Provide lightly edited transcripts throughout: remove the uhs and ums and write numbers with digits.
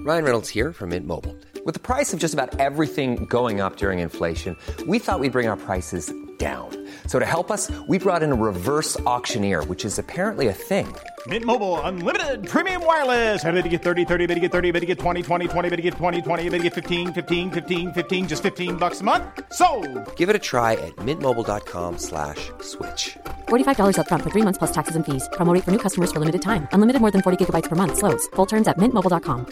Ryan Reynolds here from Mint Mobile. With the price of just about everything going up during inflation, we thought we'd bring our prices down. So to help us, we brought in a reverse auctioneer, which is apparently a thing. Mint Mobile Unlimited Premium Wireless. How to get 30, 30, bit to get 30, bit to get 20, 20, 20, bit to get 20, 20, bit to get 15, 15, 15, 15, just $15 a month? Sold! Give it a try at mintmobile.com/switch. $45 up front for 3 months plus taxes and fees. Promo rate for new customers for limited time. Unlimited more than 40 gigabytes per month. Slows full terms at mintmobile.com.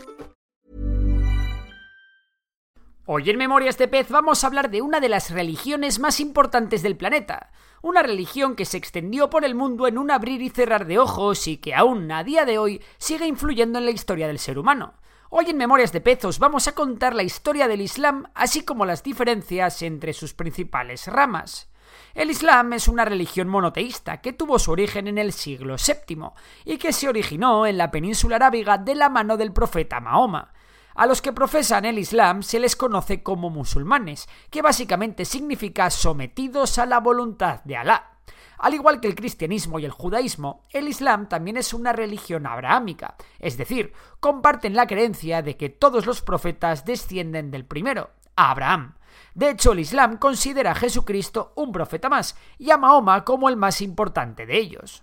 Hoy en Memorias de Pez vamos a hablar de una de las religiones más importantes del planeta. Una religión que se extendió por el mundo en un abrir y cerrar de ojos y que aún a día de hoy sigue influyendo en la historia del ser humano. Hoy en Memorias de Pez os vamos a contar la historia del Islam, así como las diferencias entre sus principales ramas. El Islam es una religión monoteísta que tuvo su origen en el siglo VII y que se originó en la península arábiga de la mano del profeta Mahoma. A los que profesan el Islam se les conoce como musulmanes, que básicamente significa sometidos a la voluntad de Alá. Al igual que el cristianismo y el judaísmo, el Islam también es una religión abrahámica, es decir, comparten la creencia de que todos los profetas descienden del primero, Abraham. De hecho, el Islam considera a Jesucristo un profeta más y a Mahoma como el más importante de ellos.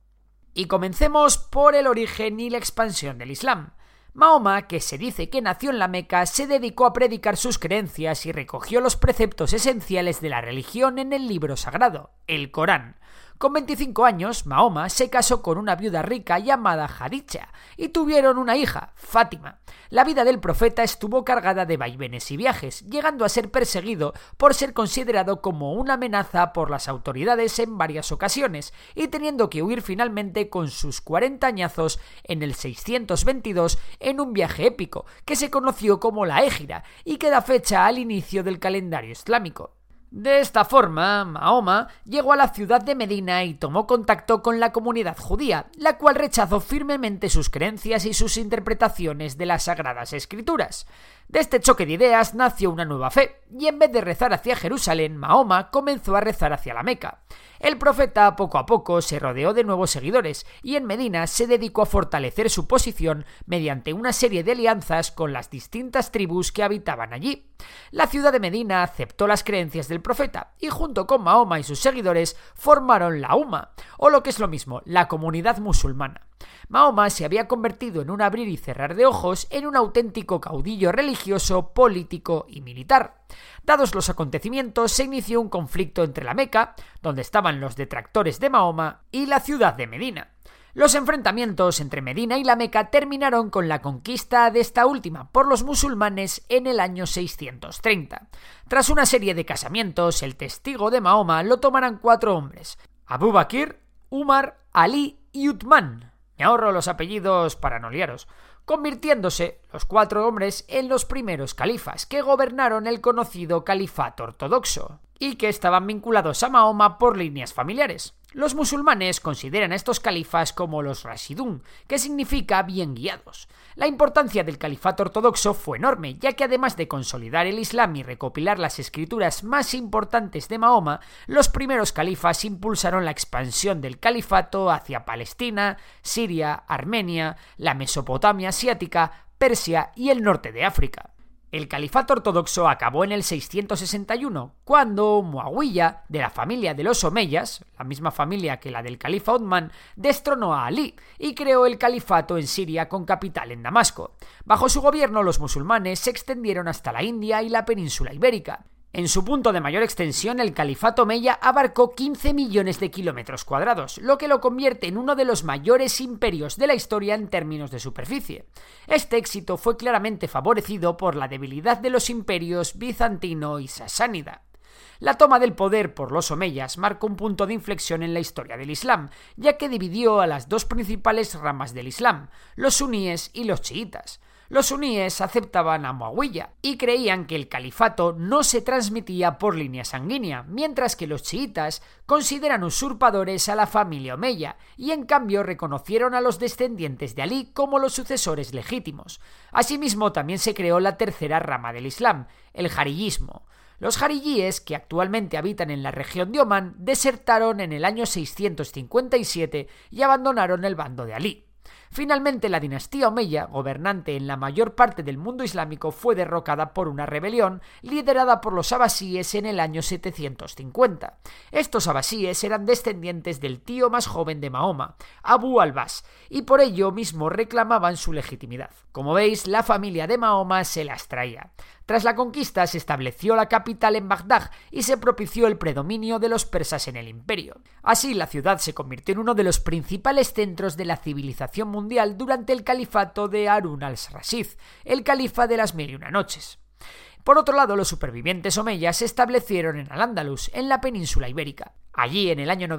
Y comencemos por el origen y la expansión del Islam. Mahoma, que se dice que nació en la Meca, se dedicó a predicar sus creencias y recogió los preceptos esenciales de la religión en el libro sagrado, el Corán. Con 25 años, Mahoma se casó con una viuda rica llamada Jadicha y tuvieron una hija, Fátima. La vida del profeta estuvo cargada de vaivenes y viajes, llegando a ser perseguido por ser considerado como una amenaza por las autoridades en varias ocasiones y teniendo que huir finalmente con sus 40 añazos en el 622 en un viaje épico que se conoció como la Égira y que da fecha al inicio del calendario islámico. De esta forma, Mahoma llegó a la ciudad de Medina y tomó contacto con la comunidad judía, la cual rechazó firmemente sus creencias y sus interpretaciones de las Sagradas Escrituras. De este choque de ideas nació una nueva fe, y en vez de rezar hacia Jerusalén, Mahoma comenzó a rezar hacia la Meca. El profeta poco a poco se rodeó de nuevos seguidores, y en Medina se dedicó a fortalecer su posición mediante una serie de alianzas con las distintas tribus que habitaban allí. La ciudad de Medina aceptó las creencias del profeta, y junto con Mahoma y sus seguidores formaron la Umma, o lo que es lo mismo, la comunidad musulmana. Mahoma se había convertido en un abrir y cerrar de ojos en un auténtico caudillo religioso, político y militar. Dados los acontecimientos, se inició un conflicto entre la Meca, donde estaban los detractores de Mahoma, y la ciudad de Medina. Los enfrentamientos entre Medina y la Meca terminaron con la conquista de esta última por los musulmanes en el año 630. Tras una serie de casamientos, el testigo de Mahoma lo tomarán 4 hombres: Abu Bakr, Umar, Ali y Uthman. Me ahorro los apellidos para no liaros, convirtiéndose los 4 hombres en los primeros califas que gobernaron el conocido califato ortodoxo y que estaban vinculados a Mahoma por líneas familiares. Los musulmanes consideran a estos califas como los Rashidun, que significa bien guiados. La importancia del califato ortodoxo fue enorme, ya que además de consolidar el Islam y recopilar las escrituras más importantes de Mahoma, los primeros califas impulsaron la expansión del califato hacia Palestina, Siria, Armenia, la Mesopotamia asiática, Persia y el norte de África. El califato ortodoxo acabó en el 661, cuando Muawiyah, de la familia de los Omeyas, la misma familia que la del califa Uthman, destronó a Ali y creó el califato en Siria con capital en Damasco. Bajo su gobierno, los musulmanes se extendieron hasta la India y la península ibérica. En su punto de mayor extensión, el califato omeya abarcó 15 millones de kilómetros cuadrados, lo que lo convierte en uno de los mayores imperios de la historia en términos de superficie. Este éxito fue claramente favorecido por la debilidad de los imperios bizantino y sasánida. La toma del poder por los omeyas marcó un punto de inflexión en la historia del Islam, ya que dividió a las 2 principales ramas del Islam, los suníes y los chiitas. Los suníes aceptaban a Muawiyah y creían que el califato no se transmitía por línea sanguínea, mientras que los chiitas consideran usurpadores a la familia omeya y en cambio reconocieron a los descendientes de Alí como los sucesores legítimos. Asimismo, también se creó la tercera rama del Islam, el jariyismo. Los jariyíes, que actualmente habitan en la región de Omán, desertaron en el año 657 y abandonaron el bando de Alí. Finalmente, la dinastía omeya, gobernante en la mayor parte del mundo islámico, fue derrocada por una rebelión liderada por los abasíes en el año 750. Estos abasíes eran descendientes del tío más joven de Mahoma, Abu al-Bas, y por ello mismo reclamaban su legitimidad. Como veis, la familia de Mahoma se las traía. Tras la conquista se estableció la capital en Bagdad y se propició el predominio de los persas en el imperio. Así, la ciudad se convirtió en uno de los principales centros de la civilización mundial durante el califato de Harún al-Rashid, el califa de las 1001 noches. Por otro lado, los supervivientes omeyas se establecieron en Al-Ándalus, en la península ibérica. Allí, en el año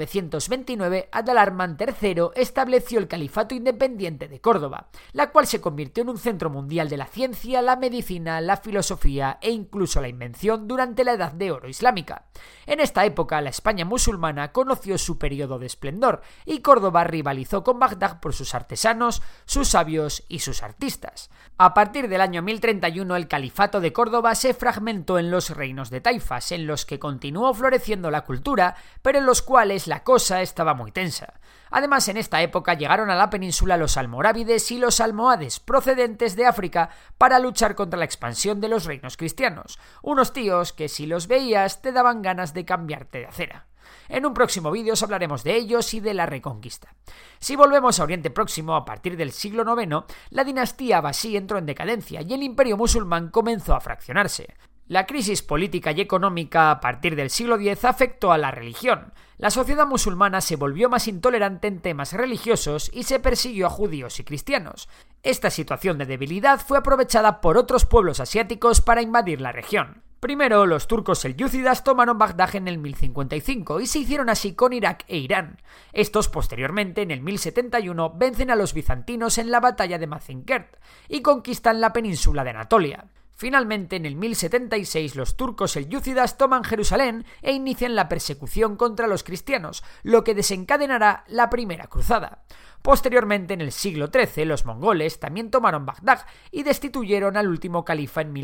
929, Adal-Arman III estableció el Califato Independiente de Córdoba, la cual se convirtió en un centro mundial de la ciencia, la medicina, la filosofía e incluso la invención durante la Edad de Oro islámica. En esta época, la España musulmana conoció su periodo de esplendor y Córdoba rivalizó con Bagdad por sus artesanos, sus sabios y sus artistas. A partir del año 1031, el Califato de Córdoba se fragmentó en los reinos de taifas, en los que continuó floreciendo la cultura, pero en los cuales la cosa estaba muy tensa. Además, en esta época llegaron a la península los almorávides y los almohades, procedentes de África, para luchar contra la expansión de los reinos cristianos. Unos tíos que, si los veías, te daban ganas de cambiarte de acera. En un próximo vídeo os hablaremos de ellos y de la Reconquista. Si volvemos a Oriente Próximo, a partir del siglo IX, la dinastía abasí entró en decadencia y el imperio musulmán comenzó a fraccionarse. La crisis política y económica a partir del siglo X afectó a la religión. La sociedad musulmana se volvió más intolerante en temas religiosos y se persiguió a judíos y cristianos. Esta situación de debilidad fue aprovechada por otros pueblos asiáticos para invadir la región. Primero, los turcos selyúcidas tomaron Bagdad en el 1055 y se hicieron así con Irak e Irán. Estos, posteriormente, en el 1071, vencen a los bizantinos en la batalla de Manzikert y conquistan la península de Anatolia. Finalmente, en el 1076, los turcos selyúcidas toman Jerusalén e inician la persecución contra los cristianos, lo que desencadenará la Primera Cruzada. Posteriormente, en el siglo XIII, los mongoles también tomaron Bagdad y destituyeron al último califa en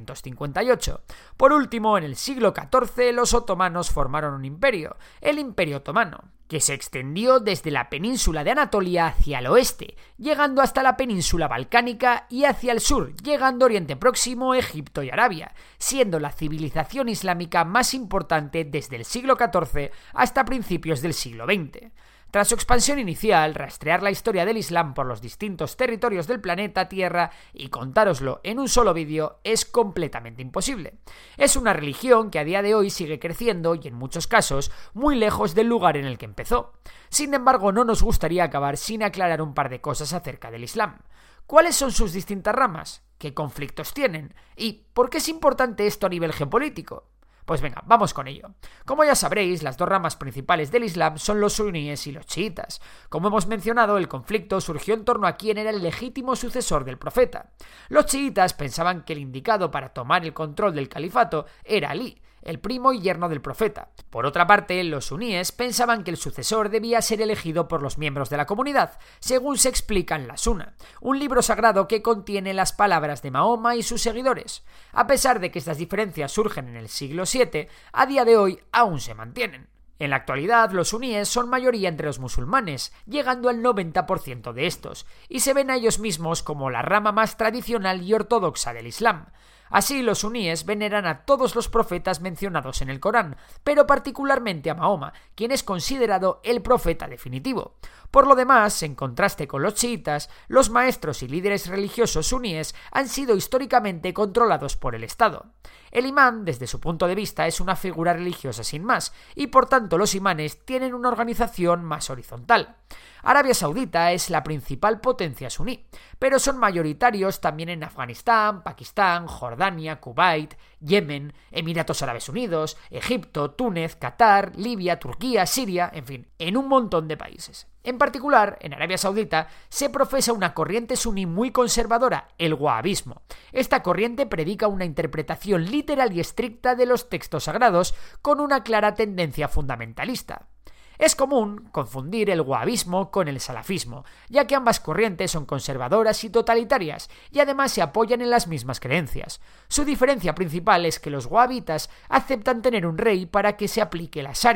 1258. Por último, en el siglo XIV, los otomanos formaron un imperio, el Imperio Otomano, que se extendió desde la península de Anatolia hacia el oeste, llegando hasta la península balcánica y hacia el sur, llegando a Oriente Próximo, Egipto y Arabia, siendo la civilización islámica más importante desde el siglo XIV hasta principios del siglo XX. Tras su expansión inicial, rastrear la historia del Islam por los distintos territorios del planeta Tierra y contároslo en un solo vídeo es completamente imposible. Es una religión que a día de hoy sigue creciendo y en muchos casos muy lejos del lugar en el que empezó. Sin embargo, no nos gustaría acabar sin aclarar un par de cosas acerca del Islam. ¿Cuáles son sus distintas ramas? ¿Qué conflictos tienen? ¿Y por qué es importante esto a nivel geopolítico? Pues venga, vamos con ello. Como ya sabréis, las dos ramas principales del Islam son los suníes y los chiitas. Como hemos mencionado, el conflicto surgió en torno a quién era el legítimo sucesor del profeta. Los chiitas pensaban que el indicado para tomar el control del califato era Alí, el primo y yerno del profeta. Por otra parte, los suníes pensaban que el sucesor debía ser elegido por los miembros de la comunidad, según se explica en la Suna, un libro sagrado que contiene las palabras de Mahoma y sus seguidores. A pesar de que estas diferencias surgen en el siglo VII, a día de hoy aún se mantienen. En la actualidad, los suníes son mayoría entre los musulmanes, llegando al 90% de estos, y se ven a ellos mismos como la rama más tradicional y ortodoxa del Islam. Así, los suníes veneran a todos los profetas mencionados en el Corán, pero particularmente a Mahoma, quien es considerado el profeta definitivo. Por lo demás, en contraste con los chiitas, los maestros y líderes religiosos suníes han sido históricamente controlados por el Estado. El imán, desde su punto de vista, es una figura religiosa sin más, y por tanto los imanes tienen una organización más horizontal. Arabia Saudita es la principal potencia suní, pero son mayoritarios también en Afganistán, Pakistán, Jordania, Kuwait, Yemen, Emiratos Árabes Unidos, Egipto, Túnez, Qatar, Libia, Turquía, Siria, en fin, en un montón de países. En particular, en Arabia Saudita se profesa una corriente suní muy conservadora, el wahabismo. Esta corriente predica una interpretación literal y estricta de los textos sagrados con una clara tendencia fundamentalista. Es común confundir el wahabismo con el salafismo, ya que ambas corrientes son conservadoras y totalitarias, y además se apoyan en las mismas creencias. Su diferencia principal es que los wahabitas aceptan tener un rey para que se aplique la sharia,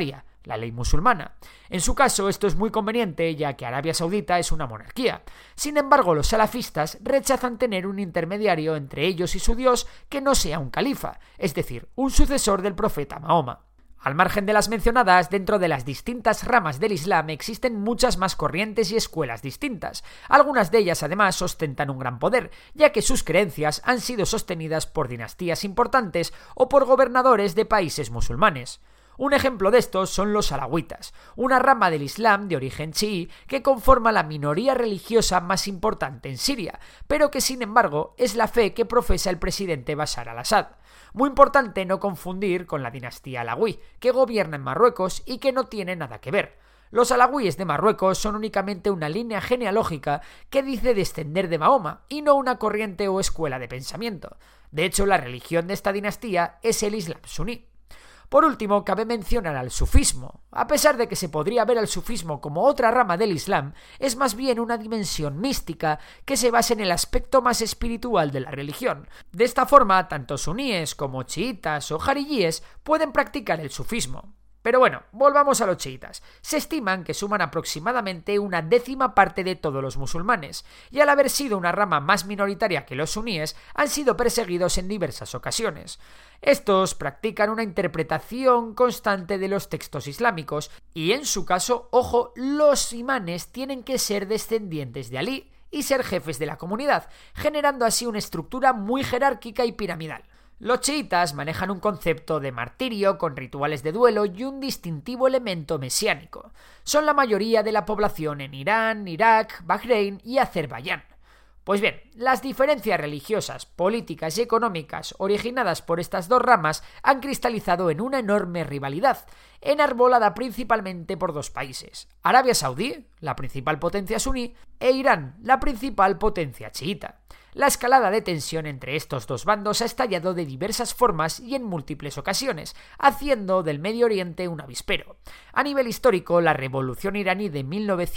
la ley musulmana. En su caso, esto es muy conveniente, ya que Arabia Saudita es una monarquía. Sin embargo, los salafistas rechazan tener un intermediario entre ellos y su Dios que no sea un califa, es decir, un sucesor del profeta Mahoma. Al margen de las mencionadas, dentro de las distintas ramas del Islam existen muchas más corrientes y escuelas distintas. Algunas de ellas, además, ostentan un gran poder, ya que sus creencias han sido sostenidas por dinastías importantes o por gobernadores de países musulmanes. Un ejemplo de estos son los alawitas, una rama del Islam de origen chií que conforma la minoría religiosa más importante en Siria, pero que sin embargo es la fe que profesa el presidente Bashar al-Assad. Muy importante no confundir con la dinastía alawí, que gobierna en Marruecos y que no tiene nada que ver. Los alawíes de Marruecos son únicamente una línea genealógica que dice descender de Mahoma y no una corriente o escuela de pensamiento. De hecho, la religión de esta dinastía es el Islam suní. Por último, cabe mencionar al sufismo. A pesar de que se podría ver al sufismo como otra rama del Islam, es más bien una dimensión mística que se basa en el aspecto más espiritual de la religión. De esta forma, tanto suníes como chiitas o jarilíes pueden practicar el sufismo. Pero bueno, volvamos a los chiitas. Se estiman que suman aproximadamente 1/10 parte de todos los musulmanes, y al haber sido una rama más minoritaria que los suníes, han sido perseguidos en diversas ocasiones. Estos practican una interpretación constante de los textos islámicos, y en su caso, ojo, los imanes tienen que ser descendientes de Alí y ser jefes de la comunidad, generando así una estructura muy jerárquica y piramidal. Los chiitas manejan un concepto de martirio con rituales de duelo y un distintivo elemento mesiánico. Son la mayoría de la población en Irán, Irak, Bahrein y Azerbaiyán. Pues bien, las diferencias religiosas, políticas y económicas originadas por estas dos ramas han cristalizado en una enorme rivalidad, enarbolada principalmente por dos países: Arabia Saudí, la principal potencia suní, e Irán, la principal potencia chiita. La escalada de tensión entre estos dos bandos ha estallado de diversas formas y en múltiples ocasiones, haciendo del Medio Oriente un avispero. A nivel histórico, la revolución iraní de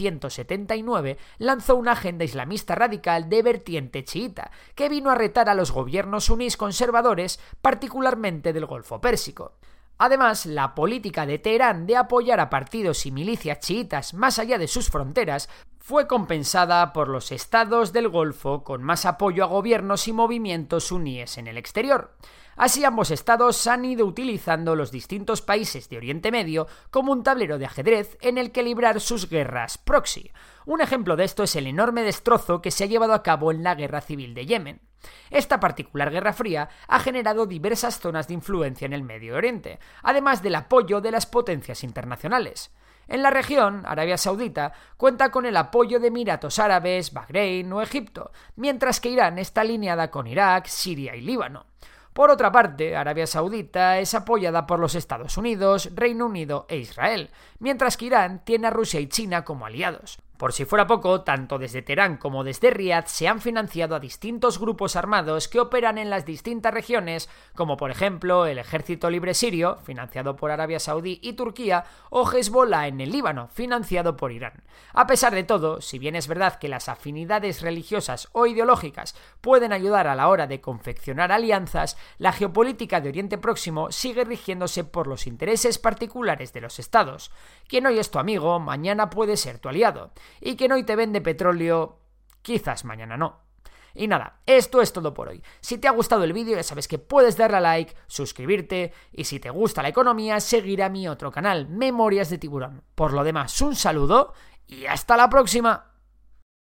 1979 lanzó una agenda islamista radical de vertiente chiita, que vino a retar a los gobiernos sunís conservadores, particularmente del Golfo Pérsico. Además, la política de Teherán de apoyar a partidos y milicias chiitas más allá de sus fronteras fue compensada por los estados del Golfo con más apoyo a gobiernos y movimientos suníes en el exterior. Así, ambos estados han ido utilizando los distintos países de Oriente Medio como un tablero de ajedrez en el que librar sus guerras proxy. Un ejemplo de esto es el enorme destrozo que se ha llevado a cabo en la guerra civil de Yemen. Esta particular guerra fría ha generado diversas zonas de influencia en el Medio Oriente, además del apoyo de las potencias internacionales. En la región, Arabia Saudita cuenta con el apoyo de Emiratos Árabes, Bahrein o Egipto, mientras que Irán está alineada con Irak, Siria y Líbano. Por otra parte, Arabia Saudita es apoyada por los Estados Unidos, Reino Unido e Israel, mientras que Irán tiene a Rusia y China como aliados. Por si fuera poco, tanto desde Teherán como desde Riad se han financiado a distintos grupos armados que operan en las distintas regiones, como por ejemplo el Ejército Libre Sirio, financiado por Arabia Saudí y Turquía, o Hezbollah en el Líbano, financiado por Irán. A pesar de todo, si bien es verdad que las afinidades religiosas o ideológicas pueden ayudar a la hora de confeccionar alianzas, la geopolítica de Oriente Próximo sigue rigiéndose por los intereses particulares de los estados. Quien hoy es tu amigo, mañana puede ser tu aliado. Y quien hoy te vende petróleo, quizás mañana no. Y nada, esto es todo por hoy. Si te ha gustado el vídeo, ya sabes que puedes darle a like, suscribirte, y si te gusta la economía, seguir a mi otro canal, Memorias de Tiburón. Por lo demás, un saludo y hasta la próxima.